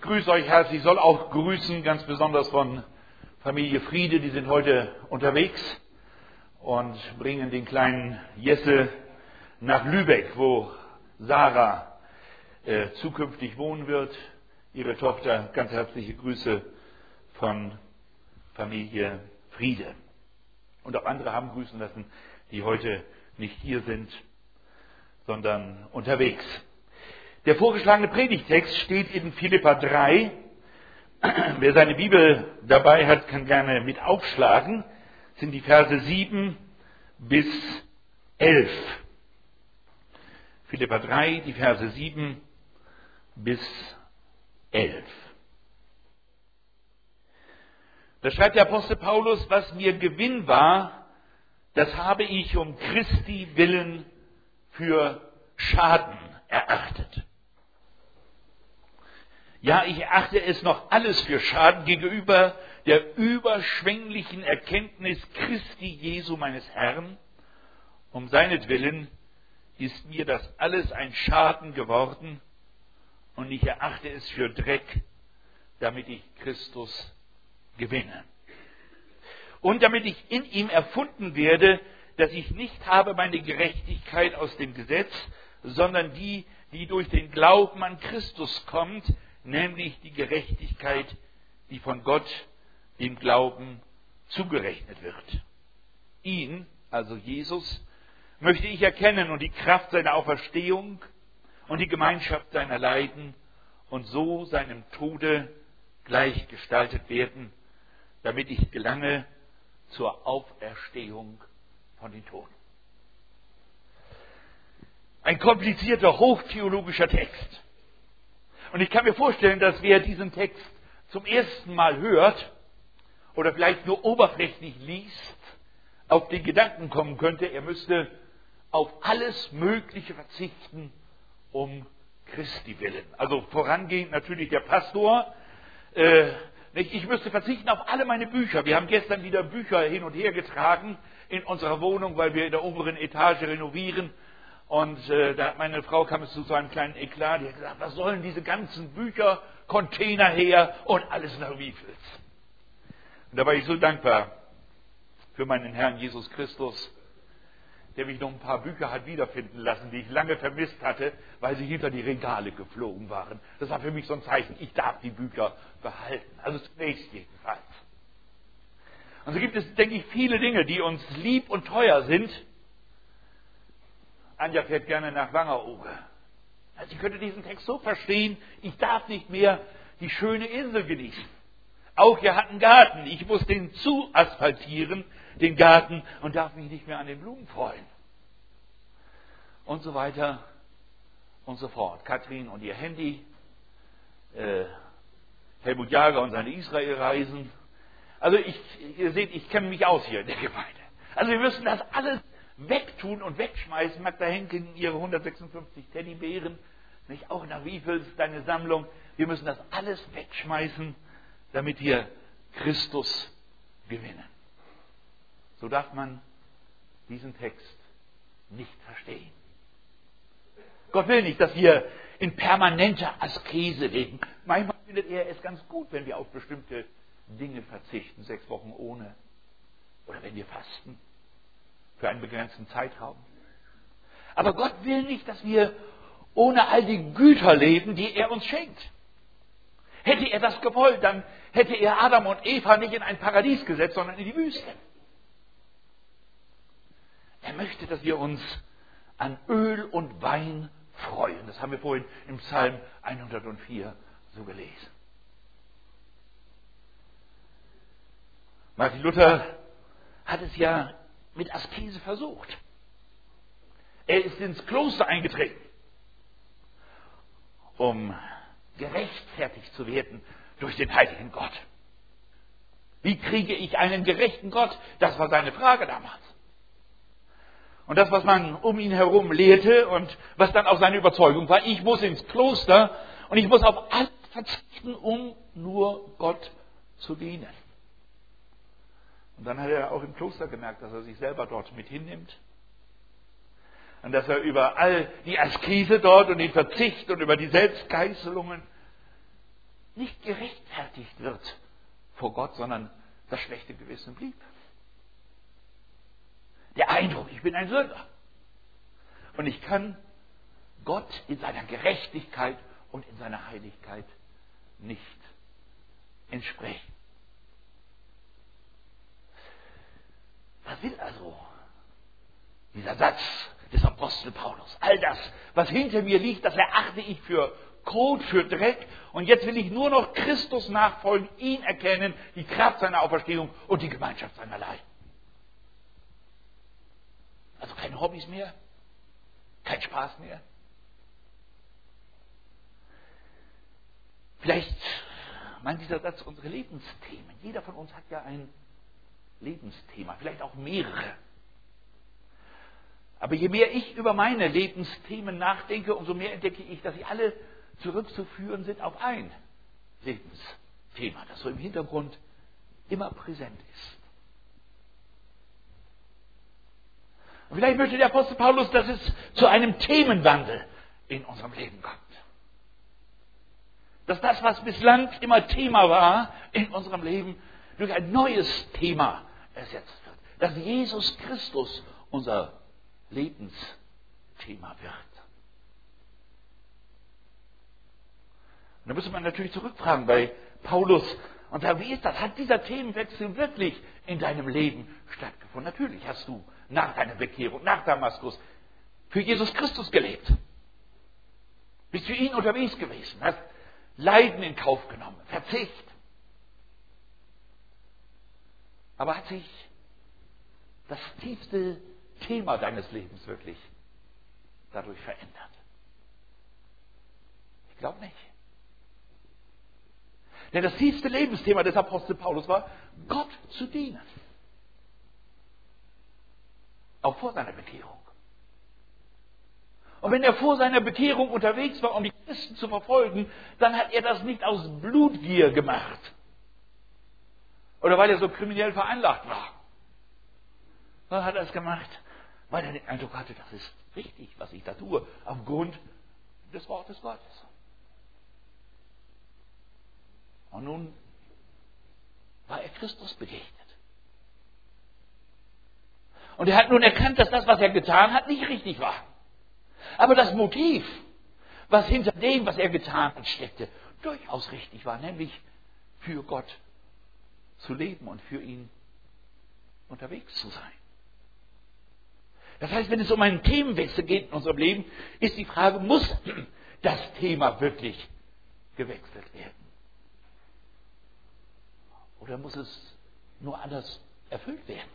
grüße euch herzlich. Ich soll auch grüßen, ganz besonders von Familie Friede. Die sind heute unterwegs und bringen den kleinen Jesse nach Lübeck, wo Sarah zukünftig wohnen wird. Ihre Tochter, ganz herzliche Grüße von Familie Friede. Und auch andere haben grüßen lassen, die heute nicht hier sind, sondern unterwegs. Der vorgeschlagene Predigtext steht in Philipper 3. Wer seine Bibel dabei hat, kann gerne mit aufschlagen. Das sind die Verse 7 bis 11. Philipper 3, die Verse 7 bis 11. Da schreibt der Apostel Paulus: Was mir Gewinn war, das habe ich um Christi willen für Schaden erachtet. Ja, ich erachte es noch alles für Schaden gegenüber der überschwänglichen Erkenntnis Christi Jesu meines Herrn. Um seinetwillen ist mir das alles ein Schaden geworden und ich erachte es für Dreck, damit ich Christus gewinne. Und damit ich in ihm erfunden werde, dass ich nicht habe meine Gerechtigkeit aus dem Gesetz, sondern die, die durch den Glauben an Christus kommt, nämlich die Gerechtigkeit, die von Gott dem Glauben zugerechnet wird. Ihn, also Jesus, möchte ich erkennen und die Kraft seiner Auferstehung und die Gemeinschaft seiner Leiden und so seinem Tode gleichgestaltet werden, damit ich gelange zur Auferstehung von den Toten. Ein komplizierter, hochtheologischer Text. Und ich kann mir vorstellen, dass wer diesen Text zum ersten Mal hört oder vielleicht nur oberflächlich liest, auf den Gedanken kommen könnte, er müsste auf alles Mögliche verzichten, um Christi willen. Also vorangehend natürlich der Pastor. Ich müsste verzichten auf alle meine Bücher. Wir haben gestern wieder Bücher hin und her getragen in unserer Wohnung, weil wir in der oberen Etage renovieren. Und meine Frau kam es zu so einem kleinen Eklat, die hat gesagt, was sollen diese ganzen Bücher, Container her und alles nach Wiefels. Und da war ich so dankbar für meinen Herrn Jesus Christus, der mich noch ein paar Bücher hat wiederfinden lassen, die ich lange vermisst hatte, weil sie hinter die Regale geflogen waren. Das war für mich so ein Zeichen, ich darf die Bücher behalten. Also zunächst jedenfalls. Und so gibt es, denke ich, viele Dinge, die uns lieb und teuer sind. Anja fährt gerne nach Wangerooge. Also sie könnte diesen Text so verstehen, ich darf nicht mehr die schöne Insel genießen. Auch hier hat einen Garten, ich muss den zu asphaltieren, den Garten, und darf mich nicht mehr an den Blumen freuen. Und so weiter und so fort. Katrin und ihr Handy, Helmut Jager und seine Israelreisen. Also ihr seht, ich kenne mich aus hier in der Gemeinde. Also wir müssen das alles wegtun und wegschmeißen. Magda Henken, ihre 156 Teddybären, nicht auch nach Wiefels, deine Sammlung. Wir müssen das alles wegschmeißen, damit wir Christus gewinnen. So darf man diesen Text nicht verstehen. Gott will nicht, dass wir in permanenter Askese leben. Manchmal findet er es ganz gut, wenn wir auf bestimmte Dinge verzichten, 6 Wochen ohne. Oder wenn wir fasten. Für einen begrenzten Zeitraum. Aber Gott will nicht, dass wir ohne all die Güter leben, die er uns schenkt. Hätte er das gewollt, dann hätte er Adam und Eva nicht in ein Paradies gesetzt, sondern in die Wüste. Er möchte, dass wir uns an Öl und Wein freuen. Das haben wir vorhin im Psalm 104 so gelesen. Martin Luther hat es ja mit Askese versucht. Er ist ins Kloster eingetreten, um gerechtfertigt zu werden durch den heiligen Gott. Wie kriege ich einen gerechten Gott? Das war seine Frage damals. Und das, was man um ihn herum lehrte und was dann auch seine Überzeugung war, ich muss ins Kloster und ich muss auf alles verzichten, um nur Gott zu dienen. Und dann hat er auch im Kloster gemerkt, dass er sich selber dort mit hinnimmt. Und dass er über all die Askese dort und den Verzicht und über die Selbstgeißelungen nicht gerechtfertigt wird vor Gott, sondern das schlechte Gewissen blieb. Der Eindruck, ich bin ein Sünder. Und ich kann Gott in seiner Gerechtigkeit und in seiner Heiligkeit nicht entsprechen. Was will also dieser Satz des Apostel Paulus? All das, was hinter mir liegt, das erachte ich für Kot, für Dreck. Und jetzt will ich nur noch Christus nachfolgen, ihn erkennen, die Kraft seiner Auferstehung und die Gemeinschaft seiner Leiden. Also keine Hobbys mehr, kein Spaß mehr. Vielleicht meint dieser Satz unsere Lebensthemen. Jeder von uns hat ja ein Lebensthema, vielleicht auch mehrere. Aber je mehr ich über meine Lebensthemen nachdenke, umso mehr entdecke ich, dass sie alle zurückzuführen sind auf ein Lebensthema, das so im Hintergrund immer präsent ist. Und vielleicht möchte der Apostel Paulus, dass es zu einem Themenwandel in unserem Leben kommt. Dass das, was bislang immer Thema war in unserem Leben, durch ein neues Thema ersetzt wird. Dass Jesus Christus unser Lebensthema wird. Und da müsste man natürlich zurückfragen bei Paulus und sagen, wie ist das? Hat dieser Themenwechsel wirklich in deinem Leben stattgefunden? Natürlich hast du nach deiner Bekehrung, nach Damaskus, für Jesus Christus gelebt. Bist für ihn unterwegs gewesen, hast Leiden in Kauf genommen, Verzicht. Aber hat sich das tiefste Thema deines Lebens wirklich dadurch verändert? Ich glaube nicht. Denn das tiefste Lebensthema des Apostel Paulus war, Gott zu dienen. Auch vor seiner Bekehrung. Und wenn er vor seiner Bekehrung unterwegs war, um die Christen zu verfolgen, dann hat er das nicht aus Blutgier gemacht. Oder weil er so kriminell veranlagt war. Sondern hat er es gemacht, weil er den Eindruck hatte, das ist richtig, was ich da tue, aufgrund des Wortes Gottes. Und nun war er Christus begegnet. Und er hat nun erkannt, dass das, was er getan hat, nicht richtig war. Aber das Motiv, was hinter dem, was er getan hat, steckte, durchaus richtig war, nämlich für Gott zu leben und für ihn unterwegs zu sein. Das heißt, wenn es um einen Themenwechsel geht in unserem Leben, ist die Frage, muss das Thema wirklich gewechselt werden? Oder muss es nur anders erfüllt werden?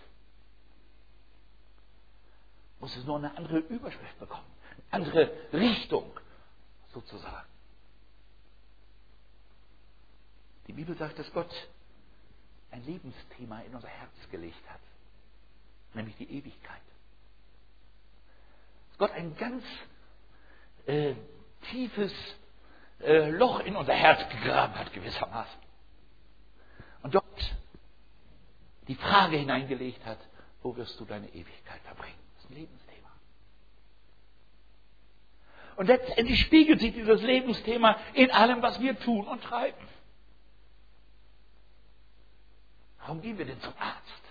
Muss es nur eine andere Überschrift bekommen? Eine andere Richtung sozusagen? Die Bibel sagt, dass Gott ein Lebensthema in unser Herz gelegt hat, nämlich die Ewigkeit. Dass Gott ein ganz tiefes Loch in unser Herz gegraben hat gewissermaßen. Und dort die Frage hineingelegt hat, wo wirst du deine Ewigkeit verbringen? Das ist ein Lebensthema. Und letztendlich spiegelt sich dieses Lebensthema in allem, was wir tun und treiben. Warum gehen wir denn zum Arzt?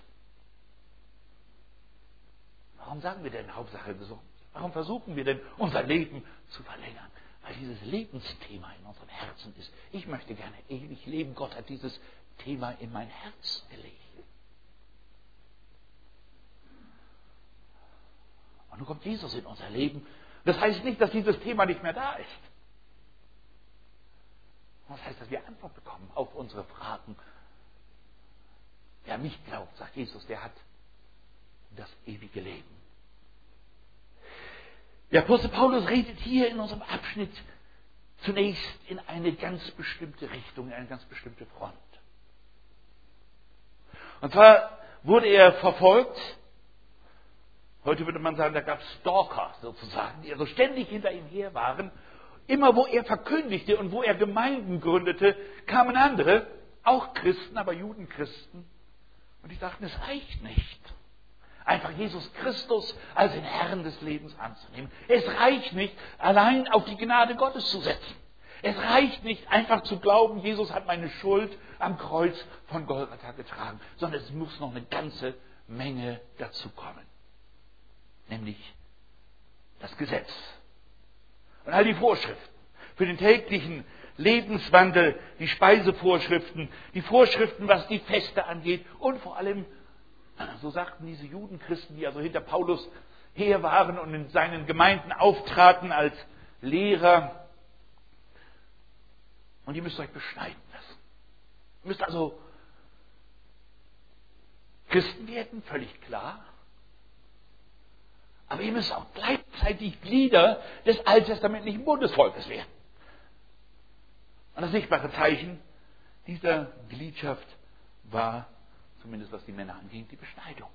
Warum sagen wir denn Hauptsache gesund? Warum versuchen wir denn unser Leben zu verlängern? Weil dieses Lebensthema in unserem Herzen ist. Ich möchte gerne ewig leben. Gott hat dieses Thema in mein Herz gelegt. Und nun kommt Jesus in unser Leben. Das heißt nicht, dass dieses Thema nicht mehr da ist. Das heißt, dass wir Antwort bekommen auf unsere Fragen. Wer an mich glaubt, sagt Jesus, der hat das ewige Leben. Der Apostel Paulus redet hier in unserem Abschnitt zunächst in eine ganz bestimmte Richtung, in eine ganz bestimmte Front. Und zwar wurde er verfolgt. Heute würde man sagen, da gab es Stalker sozusagen, die also ständig hinter ihm her waren. Immer wo er verkündigte und wo er Gemeinden gründete, kamen andere, auch Christen, aber Judenchristen. Und die dachten, es reicht nicht, einfach Jesus Christus als den Herrn des Lebens anzunehmen. Es reicht nicht, allein auf die Gnade Gottes zu setzen. Es reicht nicht einfach zu glauben, Jesus hat meine Schuld am Kreuz von Golgatha getragen, sondern es muss noch eine ganze Menge dazu kommen. Nämlich das Gesetz. Und all die Vorschriften für den täglichen Lebenswandel, die Speisevorschriften, die Vorschriften, was die Feste angeht und vor allem, so sagten diese Judenchristen, die also hinter Paulus her waren und in seinen Gemeinden auftraten als Lehrer, und ihr müsst euch beschneiden lassen. Ihr müsst also Christen werden, völlig klar. Aber ihr müsst auch gleichzeitig Glieder des alttestamentlichen Bundesvolkes werden. Und das sichtbare Zeichen dieser Gliedschaft war, zumindest was die Männer anging, die Beschneidung.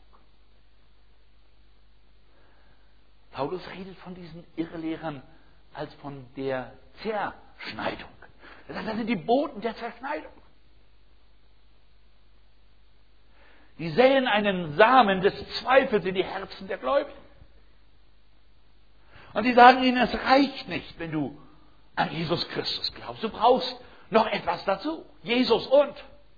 Paulus redet von diesen Irrlehrern als von der Zerschneidung. Er sagt, das sind die Boten der Zerschneidung. Die säen einen Samen des Zweifels in die Herzen der Gläubigen. Und sie sagen ihnen, es reicht nicht, wenn du an Jesus Christus glaubst. Du brauchst noch etwas dazu. Jesus und.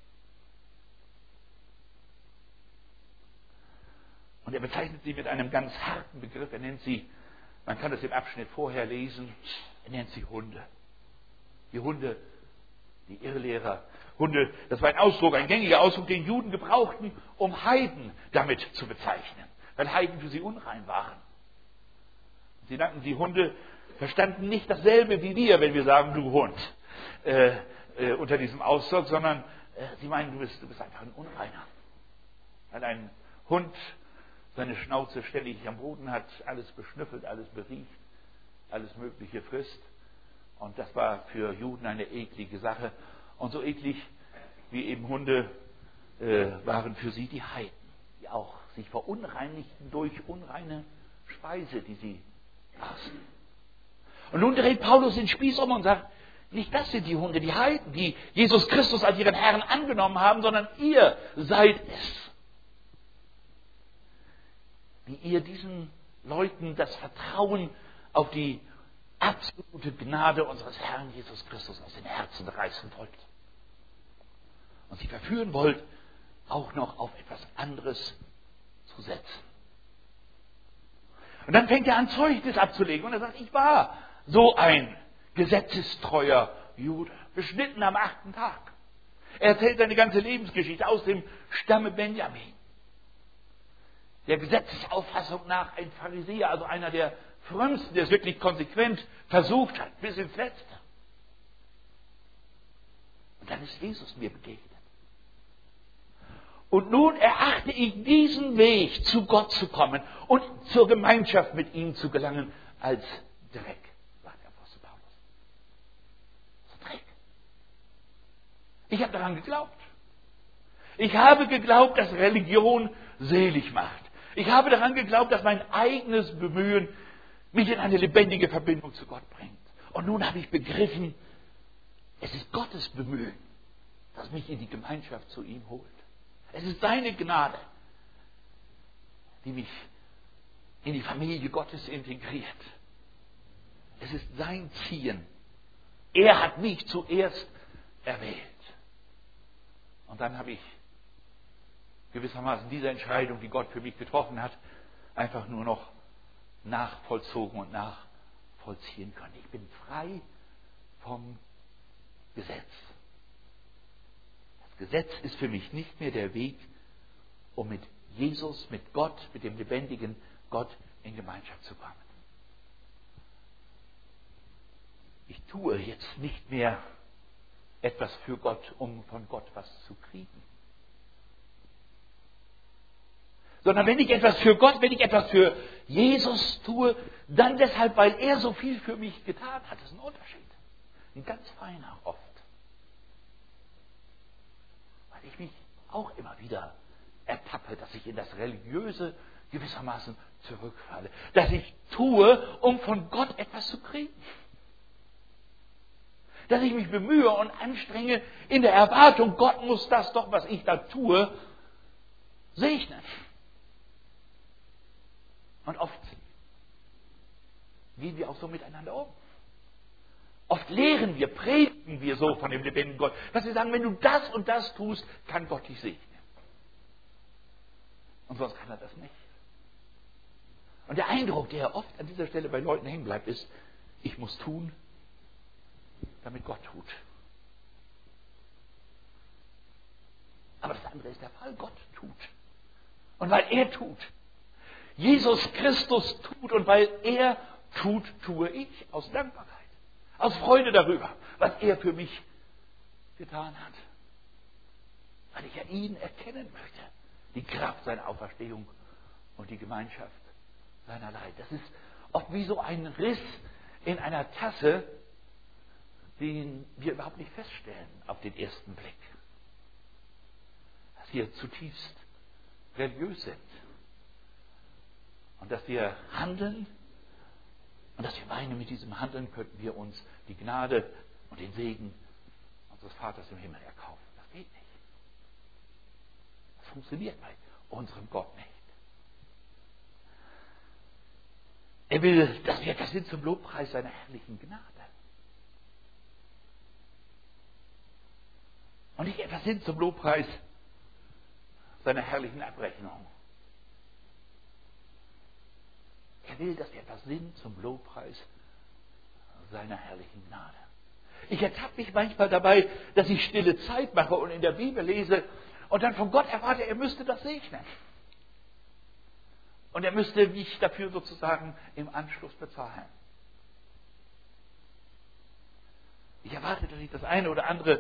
Und er bezeichnet sie mit einem ganz harten Begriff. Er nennt sie, man kann das im Abschnitt vorher lesen, er nennt sie Hunde. Die Hunde, die Irrlehrer. Hunde, das war ein Ausdruck, ein gängiger Ausdruck, den Juden gebrauchten, um Heiden damit zu bezeichnen. Weil Heiden für sie unrein waren. Sie nannten sie Hunde, verstanden nicht dasselbe wie wir, wenn wir sagen, du Hund, unter diesem Ausdruck, sondern sie meinen, du bist einfach ein Unreiner. Weil ein Hund seine Schnauze ständig am Boden hat, alles beschnüffelt, alles beriecht, alles Mögliche frisst. Und das war für Juden eine eklige Sache. Und so eklig wie eben Hunde waren für sie die Heiden, die auch sich verunreinigten durch unreine Speise, die sie aßen. Und nun dreht Paulus den Spieß um und sagt, nicht das sind die Hunde, die Heiden, die Jesus Christus als ihren Herrn angenommen haben, sondern ihr seid es. Wie ihr diesen Leuten das Vertrauen auf die absolute Gnade unseres Herrn Jesus Christus aus den Herzen reißen wollt. Und sie verführen wollt, auch noch auf etwas anderes zu setzen. Und dann fängt er an, Zeugnis abzulegen. Und er sagt, ich war so ein gesetzestreuer Jude, beschnitten am 8. Tag. Er erzählt seine ganze Lebensgeschichte aus dem Stamme Benjamin. Der Gesetzesauffassung nach ein Pharisäer, also einer der frömmsten, der es wirklich konsequent versucht hat, bis ins Letzte. Und dann ist Jesus mir begegnet. Und nun erachte ich diesen Weg, zu Gott zu kommen und zur Gemeinschaft mit ihm zu gelangen, als Dreck, sagt der Apostel Paulus. So Dreck. Ich habe daran geglaubt. Ich habe geglaubt, dass Religion selig macht. Ich habe daran geglaubt, dass mein eigenes Bemühen mich in eine lebendige Verbindung zu Gott bringt. Und nun habe ich begriffen, es ist Gottes Bemühen, das mich in die Gemeinschaft zu ihm holt. Es ist seine Gnade, die mich in die Familie Gottes integriert. Es ist sein Ziehen. Er hat mich zuerst erwählt. Und dann habe ich gewissermaßen diese Entscheidung, die Gott für mich getroffen hat, einfach nur noch nachvollzogen und nachvollziehen können. Ich bin frei vom Gesetz. Das Gesetz ist für mich nicht mehr der Weg, um mit Jesus, mit Gott, mit dem lebendigen Gott in Gemeinschaft zu kommen. Ich tue jetzt nicht mehr etwas für Gott, um von Gott was zu kriegen. Sondern wenn ich etwas für Gott, wenn ich etwas für Jesus tue, dann deshalb, weil er so viel für mich getan hat. Das ist ein Unterschied. Ein ganz feiner oft. Weil ich mich auch immer wieder ertappe, dass ich in das Religiöse gewissermaßen zurückfalle. Dass ich tue, um von Gott etwas zu kriegen. Dass ich mich bemühe und anstrenge in der Erwartung, Gott muss das doch, was ich da tue, segnen. Und oft gehen wir auch so miteinander um. Oft lehren wir, predigen wir so von dem lebendigen Gott, dass wir sagen, wenn du das und das tust, kann Gott dich segnen. Und sonst kann er das nicht. Und der Eindruck, der oft an dieser Stelle bei Leuten hängen bleibt, ist, ich muss tun, damit Gott tut. Aber das andere ist der Fall, Gott tut. Und weil er tut, Jesus Christus tut und weil er tut, tue ich aus Dankbarkeit, aus Freude darüber, was er für mich getan hat. Weil ich ja ihn erkennen möchte, die Kraft seiner Auferstehung und die Gemeinschaft seiner Leid. Das ist oft wie so ein Riss in einer Tasse, den wir überhaupt nicht feststellen auf den ersten Blick. Dass wir zutiefst religiös sind. Und dass wir handeln und dass wir meinen, mit diesem Handeln könnten wir uns die Gnade und den Segen unseres Vaters im Himmel erkaufen. Das geht nicht. Das funktioniert bei unserem Gott nicht. Er will, dass wir das sind zum Lobpreis seiner herrlichen Gnade. Und nicht etwas sind zum Lobpreis seiner herrlichen Abrechnung. Er will, dass wir etwas sind zum Lobpreis seiner herrlichen Gnade. Ich ertappe mich manchmal dabei, dass ich stille Zeit mache und in der Bibel lese und dann von Gott erwarte, er müsste das segnen. Und er müsste mich dafür sozusagen im Anschluss bezahlen. Ich erwarte, dass ich das eine oder andere,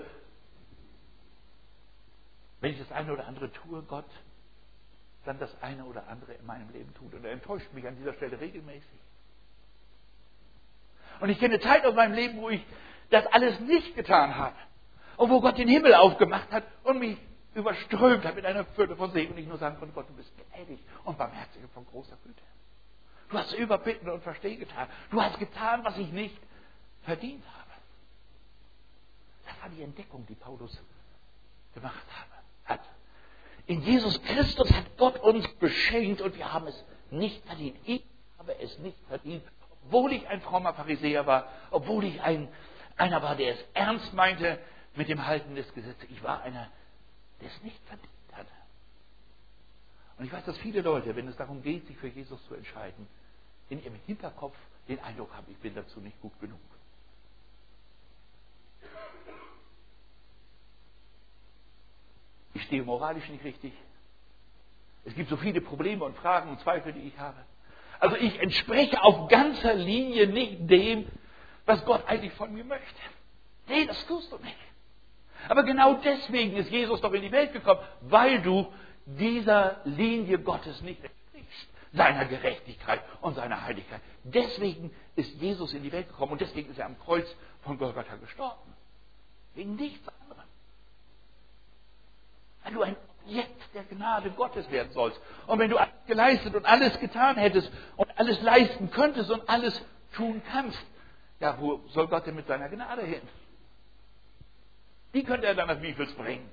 wenn ich das eine oder andere tue, Gott dann das eine oder andere in meinem Leben tut. Und er enttäuscht mich an dieser Stelle regelmäßig. Und ich kenne Zeit aus meinem Leben, wo ich das alles nicht getan habe. Und wo Gott den Himmel aufgemacht hat und mich überströmt hat mit einer Fülle von Segen. Und ich nur sagen konnte, Gott, du bist gnädig und barmherzig und von großer Güte. Du hast überbitten und Verstehen getan. Du hast getan, was ich nicht verdient habe. Das war die Entdeckung, die Paulus gemacht hat. In Jesus Christus hat Gott uns beschenkt und wir haben es nicht verdient. Ich habe es nicht verdient, obwohl ich ein frommer Pharisäer war, obwohl ich einer war, der es ernst meinte mit dem Halten des Gesetzes. Ich war einer, der es nicht verdient hatte. Und ich weiß, dass viele Leute, wenn es darum geht, sich für Jesus zu entscheiden, in ihrem Hinterkopf den Eindruck haben, ich bin dazu nicht gut genug. Ich stehe moralisch nicht richtig. Es gibt so viele Probleme und Fragen und Zweifel, die ich habe. Also ich entspreche auf ganzer Linie nicht dem, was Gott eigentlich von mir möchte. Nee, das tust du nicht. Aber genau deswegen ist Jesus doch in die Welt gekommen, weil du dieser Linie Gottes nicht entsprichst, seiner Gerechtigkeit und seiner Heiligkeit. Deswegen ist Jesus in die Welt gekommen und deswegen ist er am Kreuz von Golgatha gestorben. Wegen nichts anderem. Weil du ein Objekt der Gnade Gottes werden sollst. Und wenn du alles geleistet und alles getan hättest und alles leisten könntest und alles tun kannst, ja, wo soll Gott denn mit seiner Gnade hin? Die könnte er dann als Wievels bringen.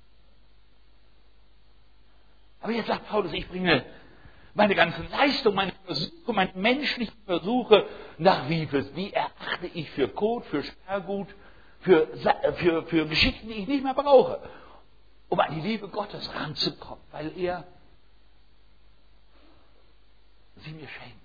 Aber jetzt sagt Paulus, ich bringe meine ganzen Leistungen, meine Versuche, meine menschlichen Versuche nach Wievels. Die erachte ich für Kot, für Sperrgut, für Geschichten, die ich nicht mehr brauche, um an die Liebe Gottes ranzukommen, weil er sie mir schenkt.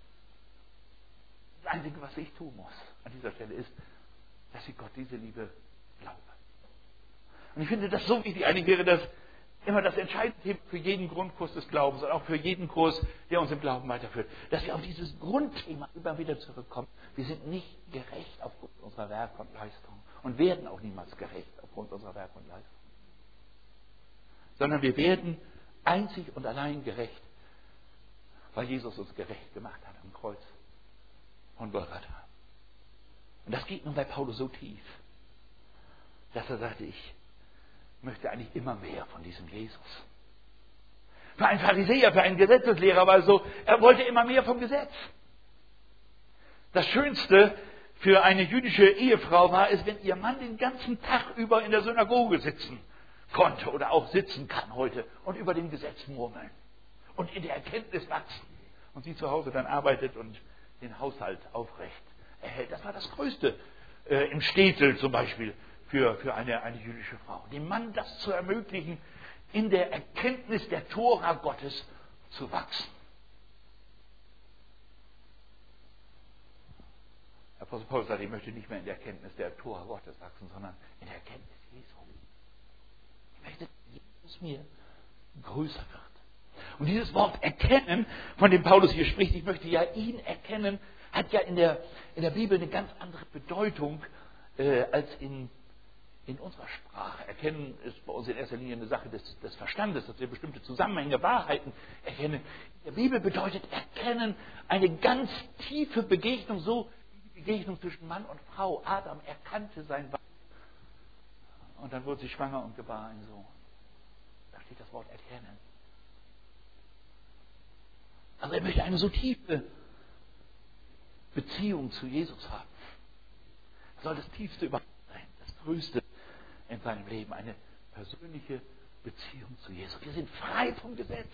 Das Einzige, was ich tun muss an dieser Stelle ist, dass ich Gott diese Liebe glaube. Und ich finde das so wichtig. Eigentlich wäre das immer das entscheidende Thema für jeden Grundkurs des Glaubens und auch für jeden Kurs, der uns im Glauben weiterführt, dass wir auf dieses Grundthema immer wieder zurückkommen. Wir sind nicht gerecht aufgrund unserer Werke und Leistung und werden auch niemals gerecht aufgrund unserer Werke und Leistung. Sondern wir werden einzig und allein gerecht, weil Jesus uns gerecht gemacht hat am Kreuz von Golgatha. Und das geht nun bei Paulus so tief, dass er sagte, ich möchte eigentlich immer mehr von diesem Jesus. Für einen Pharisäer, für einen Gesetzeslehrer war es so, er wollte immer mehr vom Gesetz. Das Schönste für eine jüdische Ehefrau war es, wenn ihr Mann den ganzen Tag über in der Synagoge sitzen konnte oder auch sitzen kann heute und über dem Gesetz murmeln und in der Erkenntnis wachsen und sie zu Hause dann arbeitet und den Haushalt aufrecht erhält. Das war das Größte im Städtel zum Beispiel für eine jüdische Frau. Dem Mann das zu ermöglichen, in der Erkenntnis der Tora Gottes zu wachsen. Apostel Paulus sagt, ich möchte nicht mehr in der Erkenntnis der Tora Gottes wachsen, sondern in der Erkenntnis Jesu. Ich möchte, dass Jesus mir größer wird. Und dieses Wort erkennen, von dem Paulus hier spricht, ich möchte ja ihn erkennen, hat ja in der Bibel eine ganz andere Bedeutung als in unserer Sprache. Erkennen ist bei uns in erster Linie eine Sache des Verstandes, dass wir bestimmte Zusammenhänge, Wahrheiten erkennen. In der Bibel bedeutet erkennen eine ganz tiefe Begegnung, so wie die Begegnung zwischen Mann und Frau. Adam erkannte sein Weib und dann wurde sie schwanger und gebar einen Sohn. Da steht das Wort erkennen. Also er möchte eine so tiefe Beziehung zu Jesus haben. Das soll das Tiefste überhaupt sein, das Größte in seinem Leben, eine persönliche Beziehung zu Jesus. Wir sind frei vom Gesetz.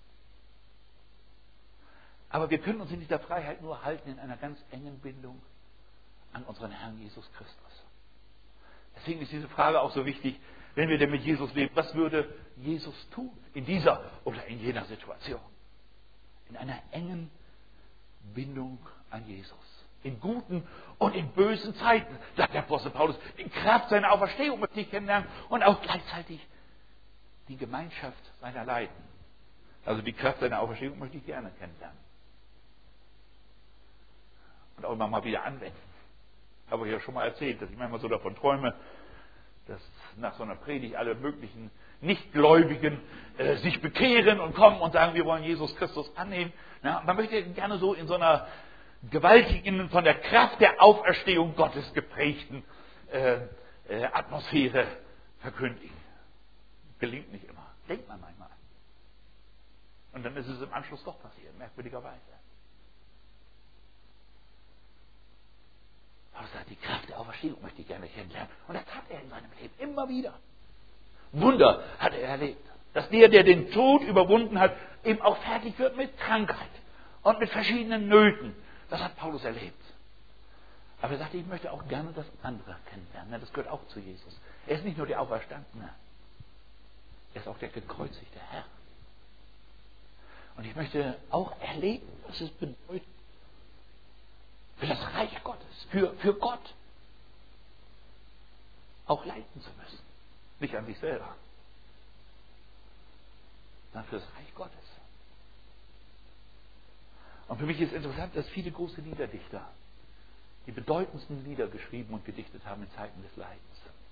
Aber wir können uns in dieser Freiheit nur halten in einer ganz engen Bindung an unseren Herrn Jesus Christus. Deswegen ist diese Frage auch so wichtig, wenn wir denn mit Jesus leben. Was würde Jesus tun in dieser oder in jener Situation? In einer engen Bindung an Jesus. In guten und in bösen Zeiten, sagt der Apostel Paulus. Die Kraft seiner Auferstehung möchte ich kennenlernen und auch gleichzeitig die Gemeinschaft seiner Leiden. Also die Kraft seiner Auferstehung möchte ich gerne kennenlernen. Und auch immer mal wieder anwenden. Habe ich ja schon mal erzählt, dass ich manchmal so davon träume, dass nach so einer Predigt alle möglichen Nichtgläubigen sich bekehren und kommen und sagen, wir wollen Jesus Christus annehmen. Ja, man möchte gerne so in so einer gewaltigen, von der Kraft der Auferstehung Gottes geprägten Atmosphäre verkündigen. Gelingt nicht immer. Denkt man manchmal. Und dann ist es im Anschluss doch passiert, merkwürdigerweise. Aber sagt, die Kraft der Auferstehung möchte ich gerne kennenlernen. Und das hat er in seinem Leben immer wieder. Wunder hat er erlebt. Dass der den Tod überwunden hat, eben auch fertig wird mit Krankheit und mit verschiedenen Nöten. Das hat Paulus erlebt. Aber er sagte, ich möchte auch gerne das andere kennenlernen. Das gehört auch zu Jesus. Er ist nicht nur der Auferstandene. Er ist auch der gekreuzigte Herr. Und ich möchte auch erleben, was es bedeutet, für das Reich Gottes, für Gott, auch leiden zu müssen. Nicht an sich selber, sondern für das Reich Gottes. Und für mich ist interessant, dass viele große Liederdichter die bedeutendsten Lieder geschrieben und gedichtet haben in Zeiten des Leidens.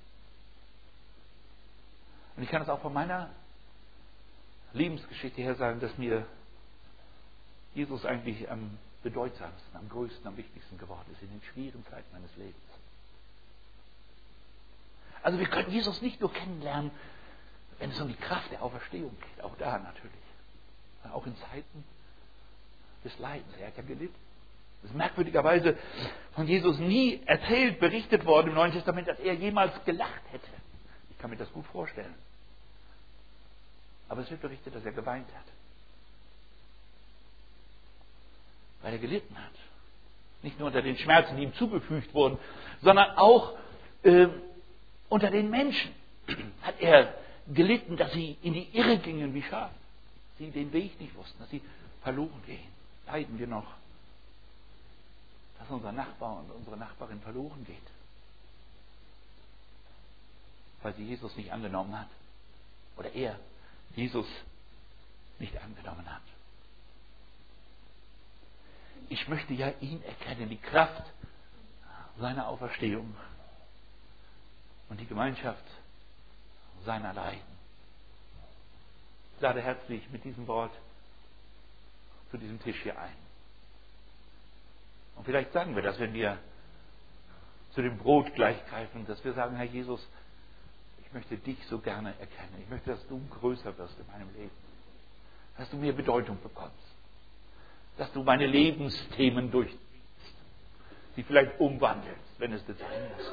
Und ich kann es auch von meiner Lebensgeschichte her sagen, dass mir Jesus eigentlich am bedeutsamsten, am größten, am wichtigsten geworden ist in den schwierigen Zeiten meines Lebens. Also wir können Jesus nicht nur kennenlernen, wenn es um die Kraft der Auferstehung geht, auch da natürlich, auch in Zeiten des Leidens. Er hat ja gelitten. Es ist merkwürdigerweise von Jesus nie erzählt, berichtet worden im Neuen Testament, dass er jemals gelacht hätte. Ich kann mir das gut vorstellen. Aber es wird berichtet, dass er geweint hat. Weil er gelitten hat. Nicht nur unter den Schmerzen, die ihm zugefügt wurden, sondern auch unter den Menschen hat er gelitten, dass sie in die Irre gingen wie Schafe. Sie den Weg nicht wussten, dass sie verloren gehen. Leiden wir noch, dass unser Nachbar und unsere Nachbarin verloren geht. Weil sie Jesus nicht angenommen hat. Oder er Jesus nicht angenommen hat. Ich möchte ja ihn erkennen, die Kraft seiner Auferstehung und die Gemeinschaft seiner Leiden. Ich lade herzlich mit diesem Wort zu diesem Tisch hier ein. Und vielleicht sagen wir das, wenn wir zu dem Brot gleich greifen, dass wir sagen, Herr Jesus, ich möchte dich so gerne erkennen. Ich möchte, dass du größer wirst in meinem Leben. Dass du mir Bedeutung bekommst. Dass du meine Lebensthemen durchziehst. Sie vielleicht umwandelst, wenn es das sein muss.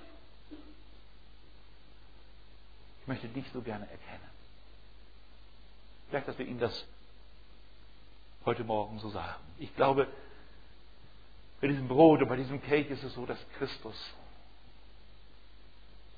Ich möchte dich so gerne erkennen. Vielleicht, dass wir ihm das heute Morgen so sagen. Ich glaube, bei diesem Brot und bei diesem Kelch ist es so, dass Christus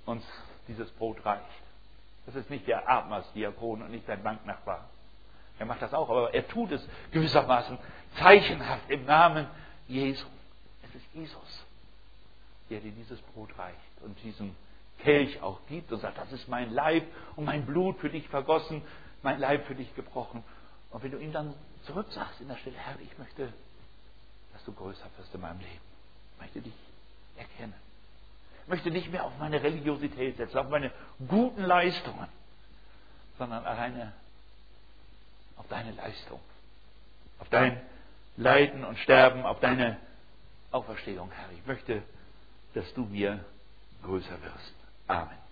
uns dieses Brot reicht. Das ist nicht der Abendmahlsdiakon und nicht dein Banknachbar. Er macht das auch, aber er tut es gewissermaßen zeichenhaft im Namen Jesu. Es ist Jesus, der dir dieses Brot reicht und diesen Kelch auch gibt und sagt, das ist mein Leib und mein Blut für dich vergossen, mein Leib für dich gebrochen. Und wenn du ihm dann zurücksagst in der Stille, Herr, ich möchte, dass du größer wirst in meinem Leben. Ich möchte dich erkennen. Ich möchte nicht mehr auf meine Religiosität setzen, auf meine guten Leistungen, sondern alleine auf deine Leistung, auf dein Leiden und Sterben, auf deine Auferstehung, Herr. Ich möchte, dass du mir größer wirst. Amen.